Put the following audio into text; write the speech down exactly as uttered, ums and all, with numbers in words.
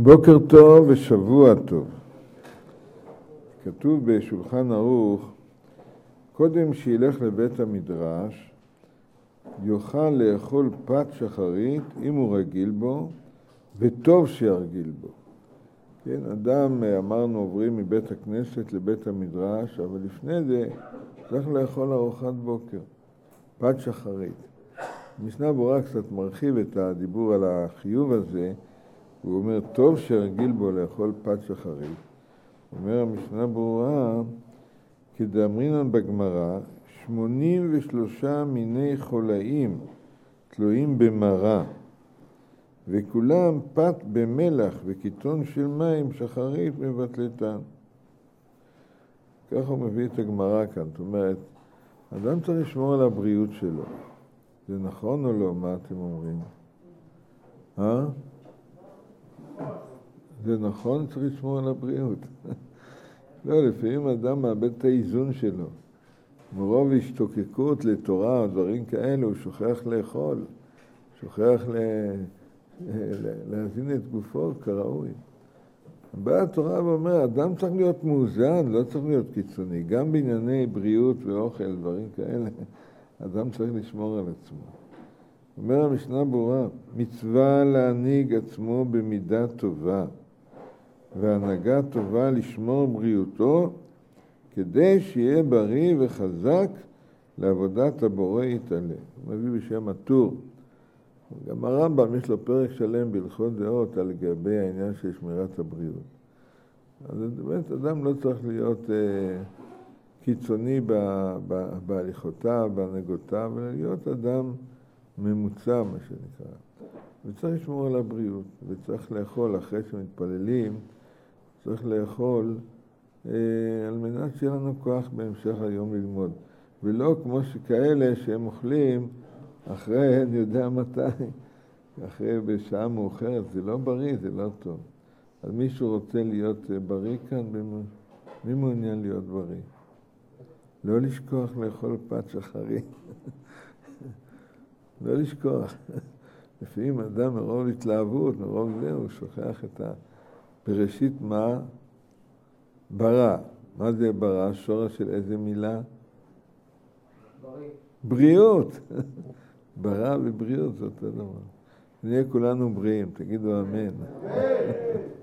בוקר טוב ושבוע טוב. כתוב בשולחן ערוך, קודם שילך לבית המדרש, יוכל לאכול פת שחרית אם הוא רגיל בו, וטוב שירגיל בו. כן, אדם, אמרנו, עוברים מבית הכנסת לבית המדרש, אבל לפני זה צריך לאכול ארוחת בוקר, פת שחרית. משנה ברורה קצת מרחיב את הדיבור על החיוב הזה, הוא אומר, טוב שירגיל בו לאכול פת שחרית. אומר המשנה ברורה, כדאמרינן בגמרא, שמונים ושלושה מיני חולאים תלויים במרה, וכולם פת במלח וקיטון של מים שחרית מבטלתן. ככה הוא מביא את הגמרא כאן. זאת אומרת, אדם צריך לשמור על הבריאות שלו. זה נכון או לא? מה אתם אומרים? אה? זה נכון, צריך לשמור על הבריאות. לא, לפעמים אדם מאבד את האיזון שלו. מרוב השתוקקות לתורה או דברים כאלה, הוא שוכח לאכול, שוכח ל... להזין את גופו כראוי. באה התורה ואומר, אדם צריך להיות מאוזן, לא צריך להיות קיצוני. גם בענייני בריאות ואוכל, דברים כאלה, אדם צריך לשמור על עצמו. אומר המשנה ברורה, מצווה להנהיג עצמו במידה טובה, והנהגה טובה לשמור בריאותו, כדי שיהיה בריא וחזק לעבודת הבורא יתעלה. הוא מביא בשם הטור. גם הרמב"ם יש לו פרק שלם בהלכות דעות על לגבי העניין של שמירת הבריאות. אז באמת אדם לא צריך להיות אה, קיצוני בהליכותיו, בהנהגותיו, אלא להיות אדם ממוצע, מה שנקרא. וצריך לשמור על הבריאות, וצריך לאכול אחרי שמתפללים, צריך לאכול אה, על מנת שיהיה לנו כוח בהמשך היום ללמוד. ולא כמו שכאלה שהם אוכלים אחרי, אני יודע מתי, אחרי בשעה מאוחרת, זה לא בריא, זה לא טוב. אז מישהו רוצה להיות בריא כאן, מי מעוניין להיות בריא? לא לשכוח לאכול פת שחרית. לא לשכוח. לפעמים אדם מרוב התלהבות, מרוב זה, הוא שוכח את ה... בראשית מה? ברא. מה זה ברא? שורש של איזה מילה? בריא. בריאות. ברא ובריאות זה אותו דבר. נהיה כולנו בריאים, תגידו אמן.